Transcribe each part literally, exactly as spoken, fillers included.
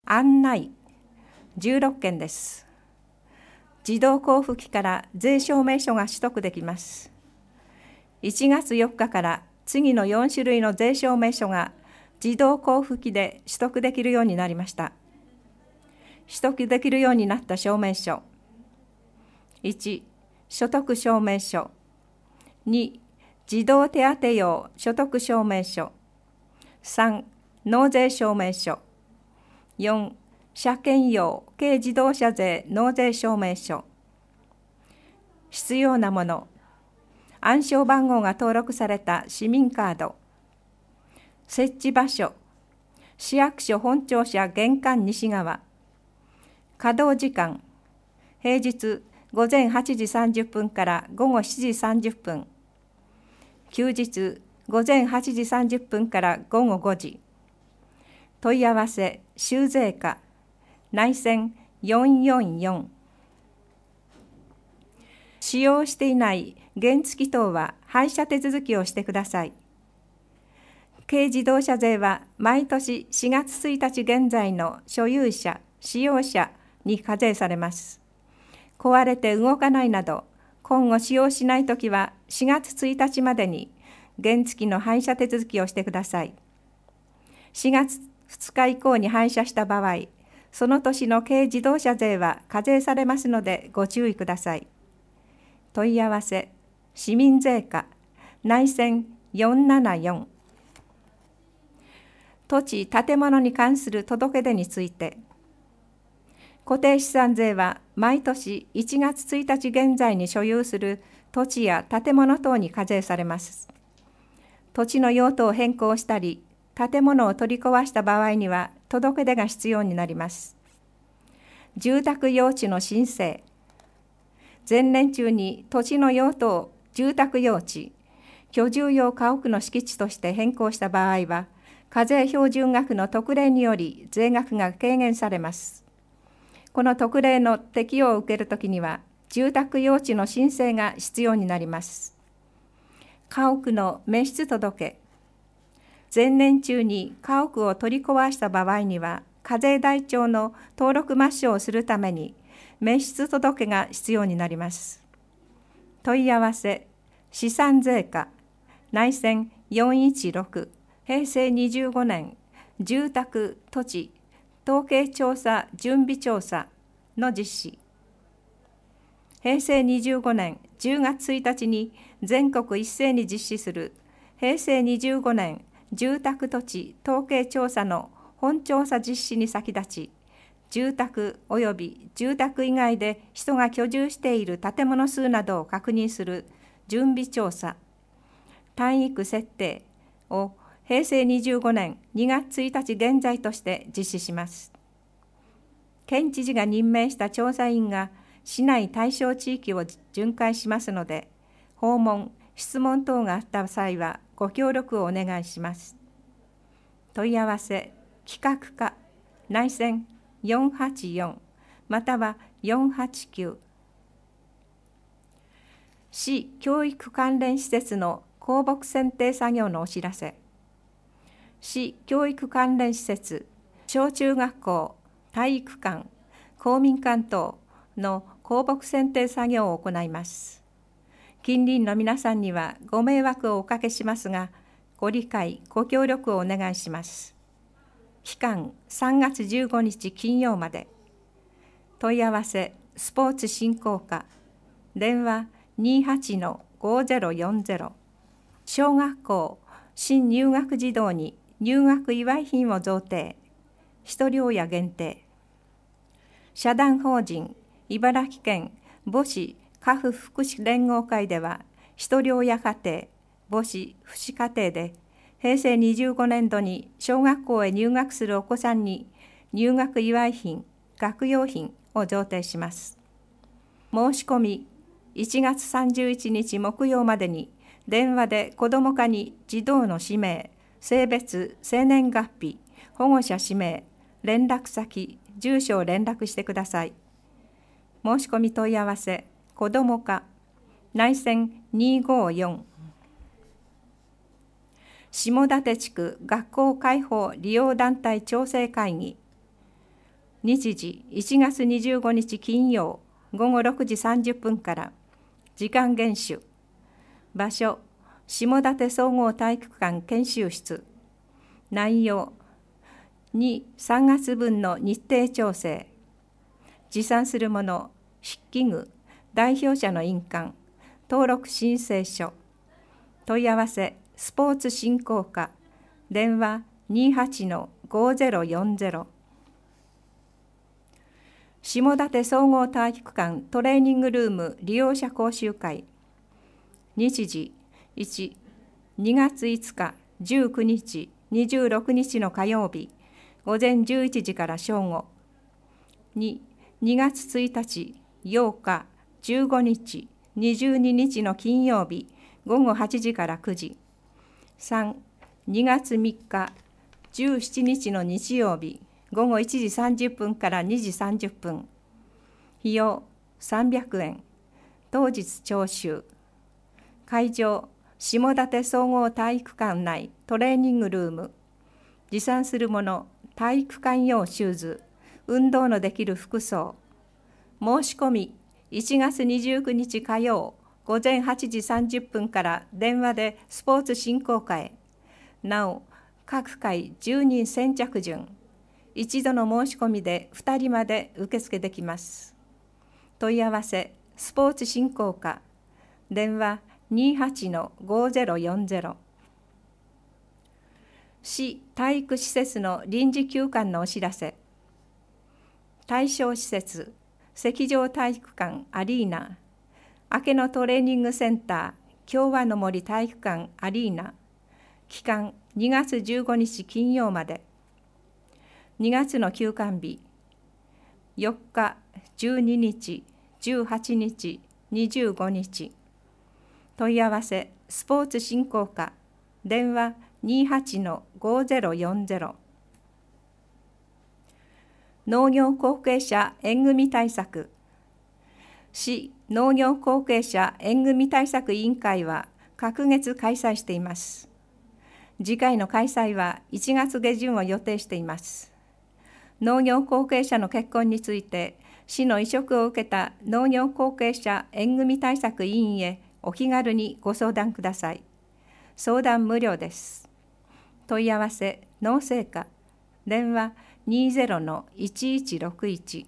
案内じゅうろっけんです。自動交付機から税証明書が取得できます。いちがつよっかから次のよんしゅるいの税証明書が自動交付機で取得できるようになりました。取得できるようになった証明書。いち、所得証明書。に、児童手当用所得証明書。さん、納税証明書。よん、車検用軽自動車税納税証明書。必要なもの。暗証番号が登録された市民カード。設置場所。市役所本庁舎玄関西側。稼働時間。平日ごぜんはちじさんじゅっぷんからごごしちじさんじゅっぷん。休日ごぜんはちじさんじゅっぷんからごごごじ。問い合わせ州税課内線よんよんよん。使用していない原付等は廃車手続きをしてください。軽自動車税は毎年しがつついたち現在の所有者、使用者に課税されます。壊れて動かないなど、今後使用しないときはしがつついたちまでに原付の廃車手続きをしてください。しがつふつか以降に廃車した場合、その年の軽自動車税は課税されますのでご注意ください。問い合わせ、市民税課、内線よんななよん。土地・建物に関する届け出について、固定資産税は毎年いちがつついたち現在に所有する土地や建物等に課税されます。土地の用途を変更したり、建物を取り壊した場合には届け出が必要になります。住宅用地の申請。前年中に土地の用途を住宅用地、居住用家屋の敷地として変更した場合は、課税標準額の特例により税額が軽減されます。この特例の適用を受けるときには、住宅用地の申請が必要になります。家屋の滅失届。前年中に家屋を取り壊した場合には、課税台帳の登録抹消をするために、滅失届が必要になります。問い合わせ、資産税課、内線よんいちろく、へいせいにじゅうごねん、住宅・土地、統計調査準備調査の実施。へいせいにじゅうごねんじゅうがつついたちに全国一斉に実施するへいせいにじゅうごねん住宅土地統計調査の本調査実施に先立ち、住宅及び住宅以外で人が居住している建物数などを確認する準備調査、単位区設定をへいせいにじゅうごねんにがつついたち現在として実施します。県知事が任命した調査員が市内対象地域を巡回しますので、訪問、質問等があった際はご協力をお願いします。問い合わせ、企画課、内線よんはちよんまたはよんはちきゅう。市教育関連施設の公募選定作業のお知らせ。市教育関連施設、小中学校、体育館、公民館等の公募選定作業を行います。近隣の皆さんにはご迷惑をおかけしますが、ご理解、ご協力をお願いします。期間さんがつじゅうごにち金曜まで。問い合わせ、スポーツ振興課、電話 にはちのごぜろよんぜろ。小学校、新入学児童に入学祝い品を贈呈、一人親限定。社団法人茨城県母子家父福祉連合会では、一人親家庭、母子父子家庭で、へいせいにじゅうごねんどに小学校へ入学するお子さんに入学祝い品、学用品を贈呈します。申し込み、いちがつさんじゅういちにち木曜までに、電話で子ども課に児童の氏名、性別、生年月日、保護者氏名、連絡先、住所を連絡してください。申し込み問い合わせ、子ども課、内線にごよん。下館地区学校開放利用団体調整会議。 日時いちがつにじゅうごにち金曜ごごろくじさんじゅっぷんから。時間厳守。場所下館総合体育館研修室。内容に、さんがつぶんの日程調整。持参するもの、筆記具、代表者の印鑑、登録申請書。問い合わせ、スポーツ振興課。電話 にはちのごぜろよんぜろ。下館総合体育館トレーニングルーム利用者講習会。日時いち、にがついつか、じゅうくにち、にじゅうろくにちの火曜日、ごぜんじゅういちじから正午。に、にがつついたち、ようか、じゅうごにち、にじゅうににちの金曜日、ごごはちじからくじ。さん、にがつみっか、じゅうしちにちの日曜日、ごごいちじさんじゅっぷんからにじさんじゅっぷん。費用さんびゃくえん。当日徴収。会場下館総合体育館内トレーニングルーム。持参するもの、体育館用シューズ、運動のできる服装。申し込みいちがつにじゅうくにち火曜ごぜんはちじさんじゅっぷんから電話でスポーツ振興課へ。なお、各回じゅうにん先着順。一度の申し込みでふたりまで受付できます。問い合わせ、スポーツ振興課。電話 にはちのごぜろよんぜろ。市体育施設の臨時休館のお知らせ。対象施設、石上体育館アリーナ、明野トレーニングセンター共和の森体育館アリーナ。期間にがつじゅうごにち金曜まで。にがつの休館日、よっか、じゅうににち、じゅうはちにち、にじゅうごにち。問い合わせ、スポーツ振興課。電話 にはちのごぜろよんぜろ。農業後継者縁組対策。市農業後継者縁組対策委員会は隔月開催しています。次回の開催はいちがつげじゅんを予定しています。農業後継者の結婚について、市の委嘱を受けた農業後継者縁組対策委員へお気軽にご相談ください。相談無料です。問い合わせ、農政課。電話 にぜろのいちいちろくいち。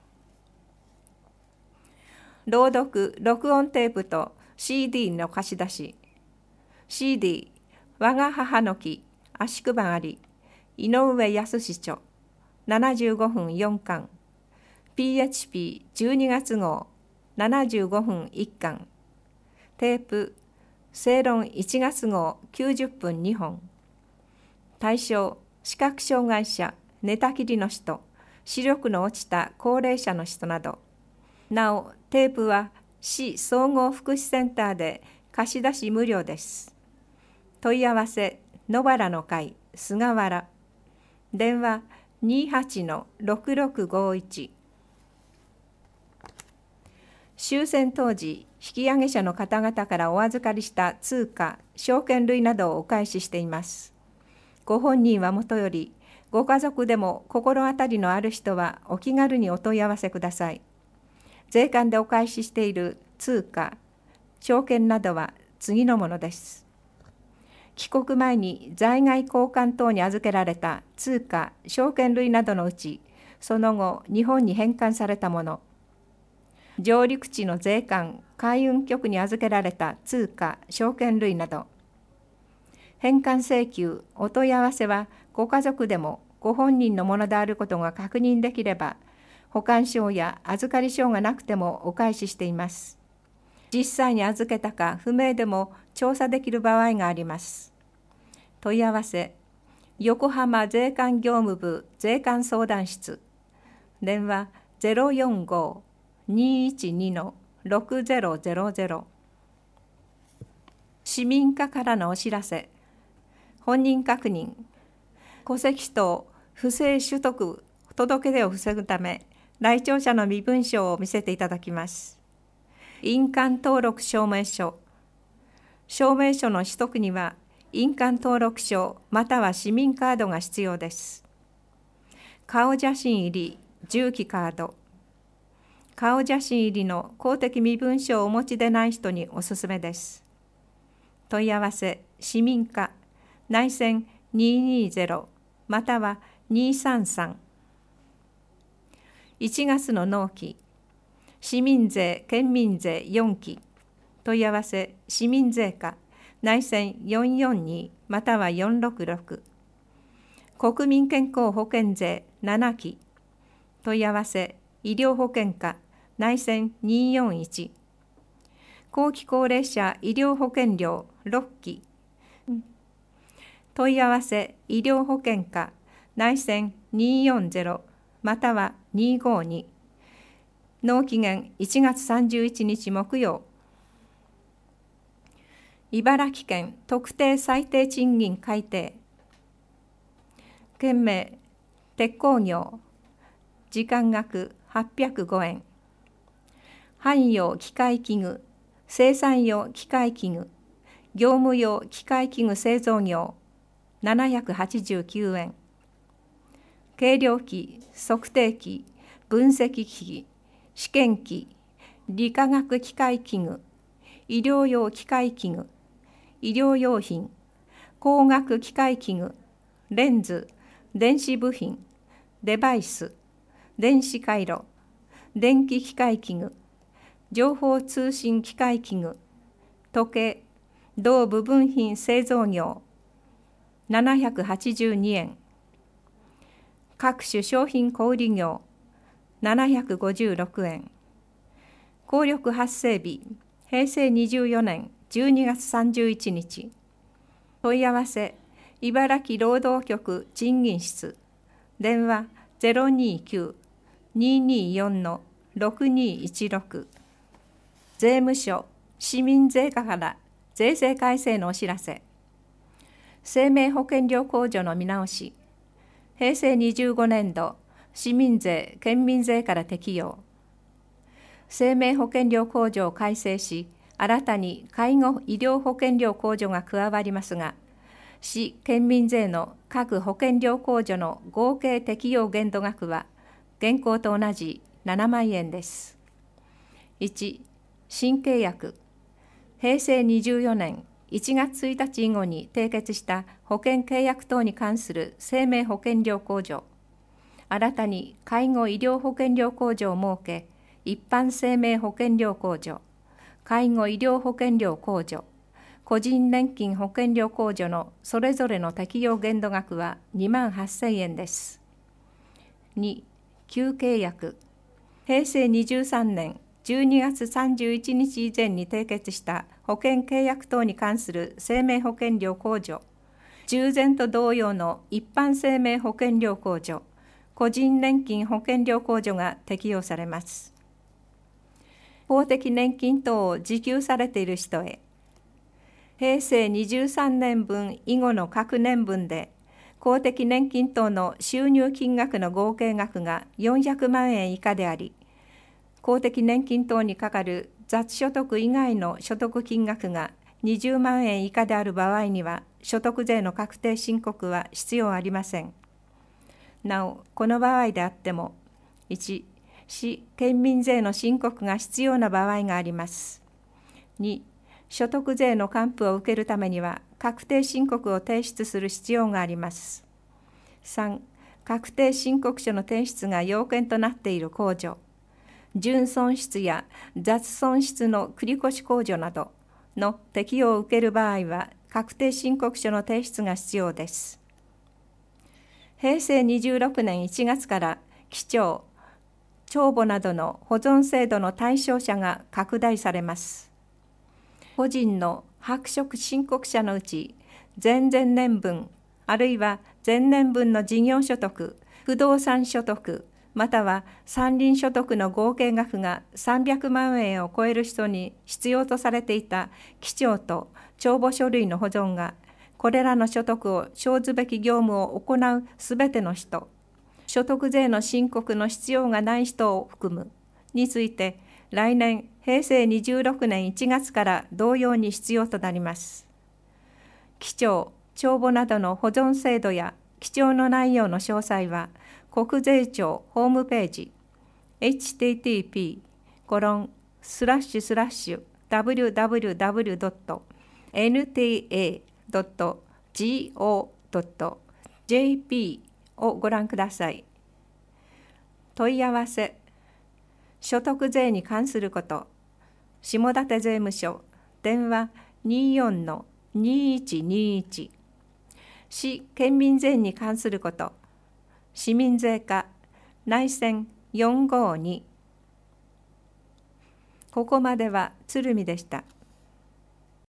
朗読・録音テープと シーディー の貸し出し。シーディー、我が母の木、足配あり、井上康著、ななじゅうごふんよんかん。ピーエイチピーじゅうにがつ号、ななじゅうごふんいっかん。テープ、正論いちがつ号きゅうじゅっぷんにほん。対象、視覚障害者、寝たきりの人、視力の落ちた高齢者の人など。なお、テープは市総合福祉センターで貸し出し無料です。問い合わせ、野原の会、菅原。電話 にはちのろくろくごいち。終戦当時、引き上げ者の方々からお預かりした通貨、証券類などをお返ししています。ご本人はもとより、ご家族でも心当たりのある人はお気軽にお問い合わせください。税関でお返ししている通貨、証券などは次のものです。帰国前に在外公館等に預けられた通貨、証券類などのうち、その後、日本に返還されたもの。上陸地の税関、海運局に預けられた通貨、証券類など。返還請求、お問い合わせは、ご家族でもご本人のものであることが確認できれば、保管証や預かり証がなくてもお返ししています。実際に預けたか不明でも調査できる場合があります。問い合わせ、横浜税関業務部税関相談室。電話 ゼロよんご にいちに ろくぜろぜろぜろ。市民課からのお知らせ。本人確認。戸籍等不正取得届出を防ぐため、来庁者の身分証を見せていただきます。印鑑登録証明書。証明書の取得には、印鑑登録証または市民カードが必要です。顔写真入り重機カード、顔写真入りの公的身分証をお持ちでない人におすすめです。問い合わせ、市民課、内線にーにーゼロまたはにーさんさん。いちがつの納期、市民税・県民税よんき、問い合わせ、市民税課、内線よんよんにまたはよんろくろく。国民健康保険税ななき、問い合わせ、医療保険課、内線にーよんいち。後期高齢者医療保険料ろっき、問い合わせ、医療保険課、内線にーよんゼロまたはにーごーに。納期限いちがつさんじゅういちにち木曜。茨城県特定最低賃金改定。県名、鉄鋼業、時間額はっぴゃくごえん。汎用機械器具、生産用機械器具、業務用機械器具製造業、ななひゃくはちじゅうきゅうえん。計量機、測定機、分析機器、試験機、理化学機械器具、医療用機械器具、医療用品、工学機械器具、レンズ、電子部品、デバイス、電子回路、電気機械器具、情報通信機械器具、時計、同部分品製造業、ななひゃくはちじゅうにえん。各種商品小売業、ななひゃくごじゅうろくえん。効力発生日、へいせいにじゅうよねんじゅうにがつさんじゅういちにち。問い合わせ、茨城労働局賃金室、電話 ゼロにーきゅう にーにーよん ろくにーいちろく。税務署、市民税課から税制改正のお知らせ。生命保険料控除の見直し。へいせいにじゅうごねんど、市民税・県民税から適用。生命保険料控除を改正し、新たに介護医療保険料控除が加わりますが、市・県民税の各保険料控除の合計適用限度額は、現行と同じななまんえんです。いち、新契約。へいせいにじゅうよねんいちがつついたち以後に締結した保険契約等に関する生命保険料控除。新たに介護医療保険料控除を設け、一般生命保険料控除、介護医療保険料控除、個人年金保険料控除のそれぞれの適用限度額はにまんはっせんえんです。に、旧契約。へいせいにじゅうさんねんじゅうにがつさんじゅういちにち以前に締結した保険契約等に関する生命保険料控除、従前と同様の一般生命保険料控除、個人年金保険料控除が適用されます。公的年金等を受給されている人へ、へいせいにじゅうさんねんぶん以後の各年分で、公的年金等の収入金額の合計額がよんひゃくまんえん以下であり、公的年金等にかかる雑所得以外の所得金額がにじゅうまんえん以下である場合には、所得税の確定申告は必要ありません。なお、この場合であっても、いち、市・県民税の申告が必要な場合があります。に、所得税の還付を受けるためには、確定申告を提出する必要があります。さん、確定申告書の提出が要件となっている控除、純損失や雑損失の繰越控除などの適用を受ける場合は、確定申告書の提出が必要です。へいせいにじゅうろくねんいちがつから記帳、帳簿などの保存制度の対象者が拡大されます。個人の白色申告者のうち、前々年分、あるいは前年分の事業所得、不動産所得、または山林所得の合計額がさんびゃくまんえんを超える人に必要とされていた記帳と帳簿書類の保存が、これらの所得を生ずべき業務を行うすべての人、所得税の申告の必要がない人を含むについて、来年へいせいにじゅうろくねんいちがつから同様に必要となります。記帳、帳簿などの保存制度や記帳の内容の詳細は、 国税庁ホームページ エイチティーティーピー コロンスラッシュスラッシュ ダブリューダブリューダブリュー ドット エヌティーエー ドット ジーオー ドット ジェーピー をご覧ください。問い合わせ、所得税に関すること、下館税務署、電話 にじゅうよんのにいちにいち、市県民税に関すること、市民税課、内線よんごーに。ここまでは鶴見でした。